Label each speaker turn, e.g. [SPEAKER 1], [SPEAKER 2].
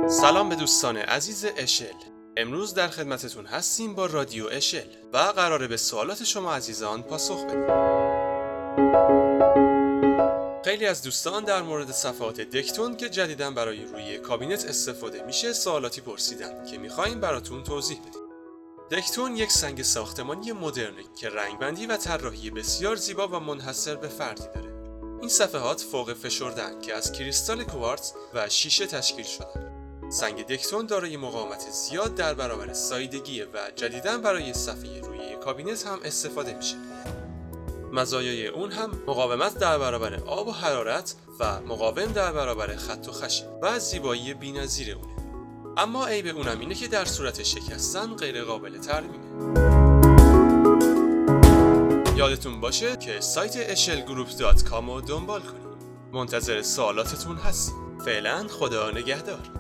[SPEAKER 1] سلام به دوستان عزیز اشل. امروز در خدمتتون هستیم با رادیو اشل و قراره به سوالات شما عزیزان پاسخ بدیم. خیلی از دوستان در مورد صفحات دکتون که جدیداً برای روی کابینت استفاده میشه سوالاتی پرسیدن که میخوایم براتون توضیح بدیم. دکتون یک سنگ ساختمانی مدرنه که رنگبندی و طراحی بسیار زیبا و منحصر به فردی داره. این صفحات فوق فشرده‌اند که از کریستال کوارتز و شیشه تشکیل شدن. سنگ دکتون دارای مقاومت زیاد در برابر ساییدگی و جدیداً برای صفحه روی کابینت هم استفاده میشه. مزایای اون هم مقاومت در برابر آب و حرارت و مقاوم در برابر خط و خشن و زیبایی بی‌نظیر اونه. اما عیب اونم اینه که در صورت شکستن غیر قابل ترمیمه. یادتون باشه که سایت shlgroup.com رو دنبال کنید. منتظر سوالاتتون هستیم. فعلا خدا نگهدار.